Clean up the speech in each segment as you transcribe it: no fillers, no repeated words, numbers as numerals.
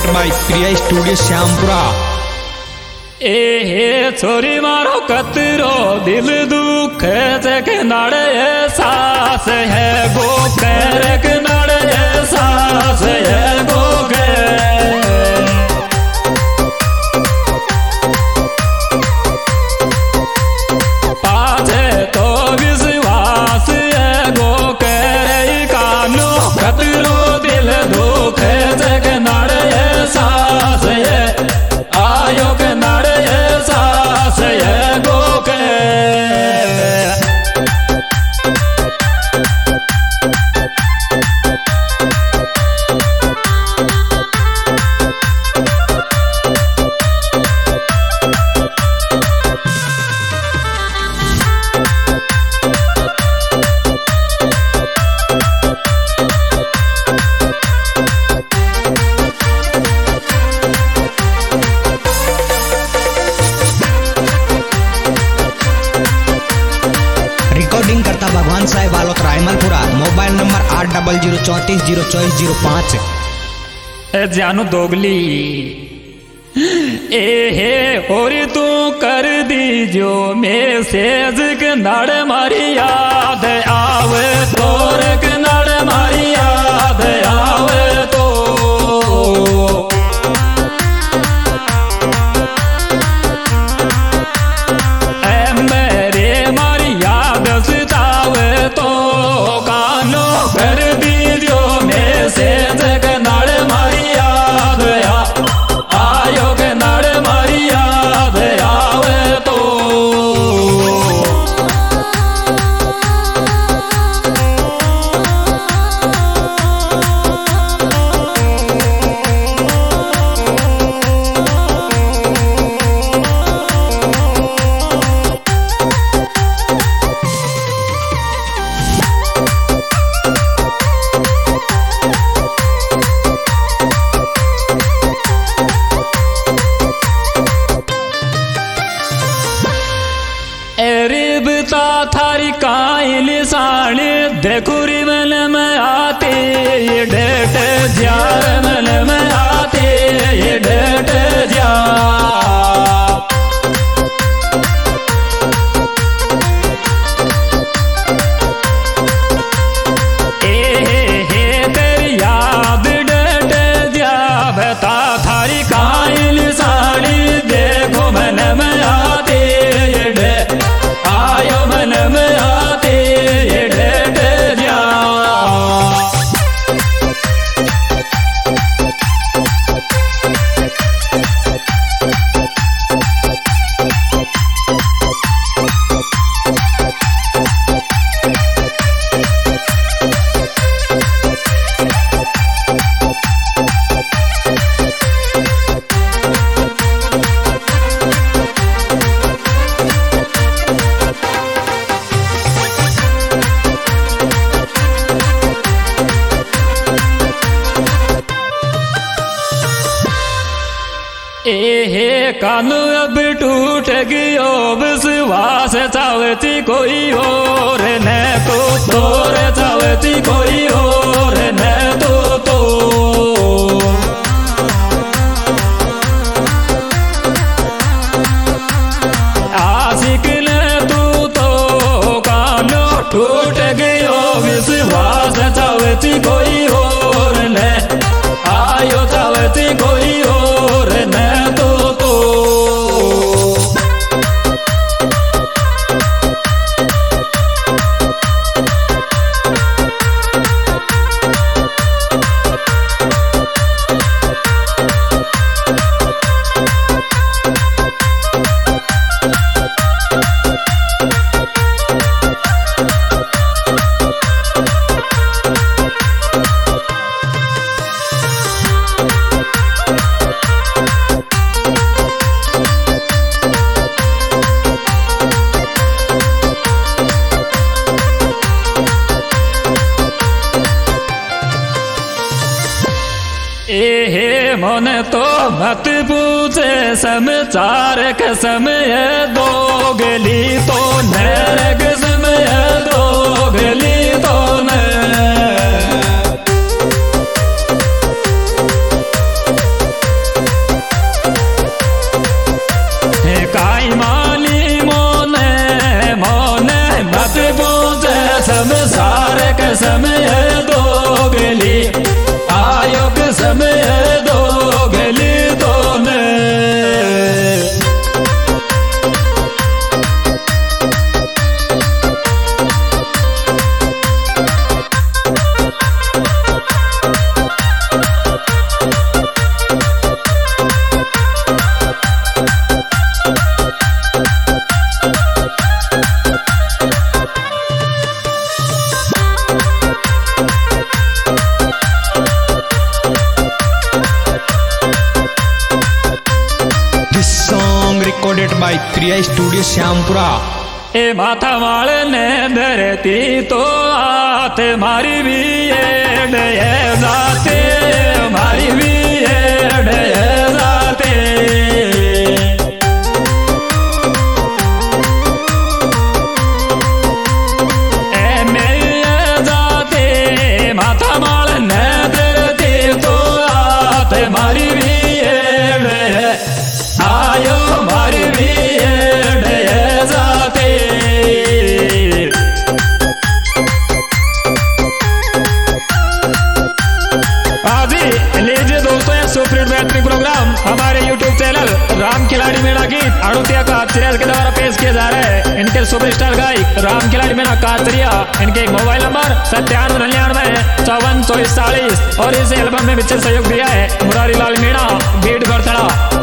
By Priya studio Shyampura. ए हे छोरी मारो कतरो दिल दुख के नाड़े सास है गो के नाड़े सास है गो पाछे तो विश्वास है गो के कानो कतरो दिल दुख के नाड़े सास है आयो के नाड़े सास है गो के रिकॉर्डिंग करता भगवान साहेब बालोत रायमलपुरा। Mobile number 8034040405। जानू दोगली ए हे और तू कर दी जो मैसेज के नाड़ मारी याद आवे तोर के नाड़ मारी याद आवे तो मेरे मारी याद सतावे तो कानो कर दी जो मैसेज के नाड़ मारी याद आयो के नाड़ मारी याद आवे तो रिबता थारी काइल साड़ी देखुरी मन में आते ये डेट जार मन में आते ये डेट जा तेरी याद डेट जा बता थारी काइल साड़ी देखो मन में आते ये डेट आयो मन में आते ये डेट जा हे कानू अब टूट गयो विश्वास चावती कोई और न तो तोर चावती कोई और न तो आशिक ने तू तो कानू टूट गयो विश्वास चावती कोई और न आयो चावती कोई और न हे मन तो मत पूछे समाचार कसमय दोगली तो नर कसमय दोगली तो न प्रिया स्टूडियो श्यामपुरा। ए माथा माल ने धरती तो हाथ मारी भी जाते, मारी भी जाते। ए मेरे जाते माथा माल ने धरती तो हाथ मारी भी आयो, मारी भी प्रोग्राम हमारे YouTube चैनल राम खिलाड़ी मीणा गीत अड़ुतिया का सीरियल के द्वारा पेश किए जा रहे हैं। इनके सुपरस्टार गायक राम खिलाड़ी मीणा कातरिया, इनके मोबाइल नंबर 9799544040 और इस एल्बम में विशेष सहयोग दिया है मुरारी लाल मीणा बीट गौरथड़ा।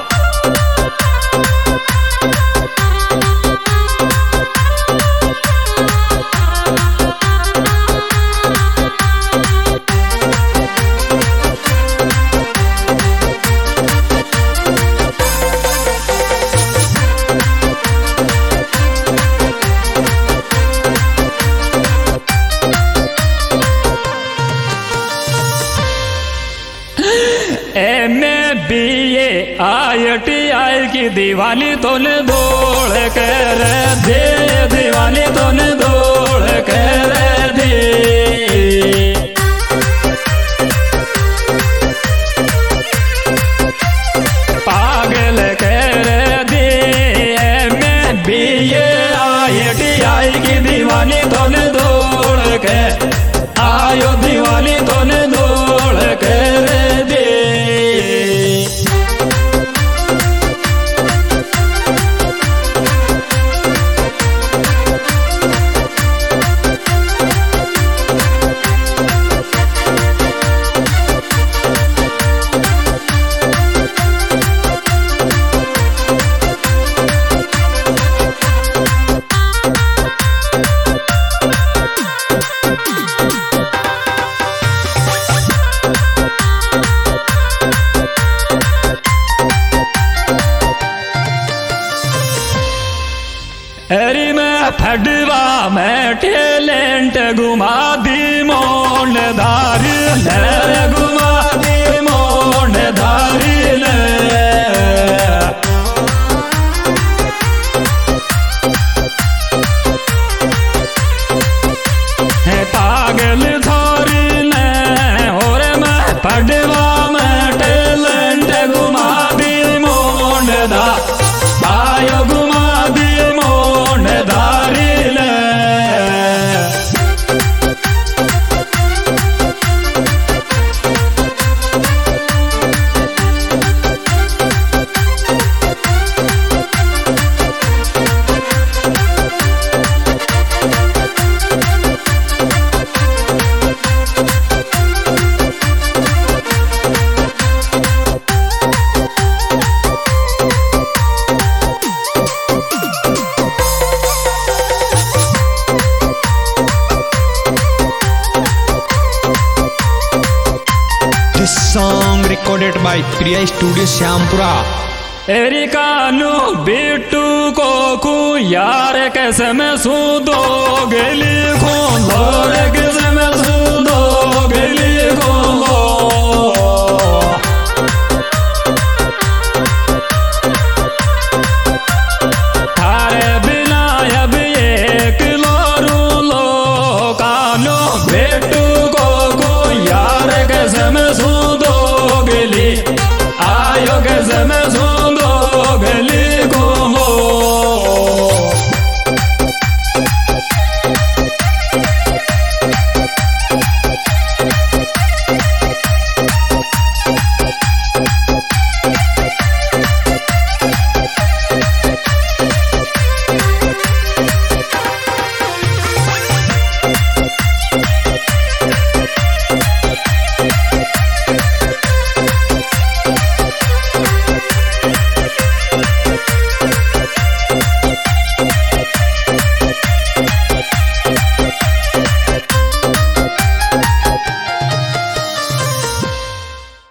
IITI की दिवाली तो ने दौड़ कर दे, दिवाली तो ने दौड़ कर दे। पागल कर दे मैं भी ये IITI की दिवाली तो ने दौड़ के आयो, दिवाली तो ने दौड़ कर दे। अरे मैं फडवा में टैलेंट घुमा दी मोन धारी, घुमा दी मोन धारी पागल थोरी ने और मैं फडवा में टैलेंट घुमा दी मोन धा आयो, घुमा दी धारी ले। Song recorded by Priya Studio Shyampura. एरी कानू बिट्टू को कु यार कैसे मैं सूदो गेली खून, कैसे मैं सूदो गेली खून।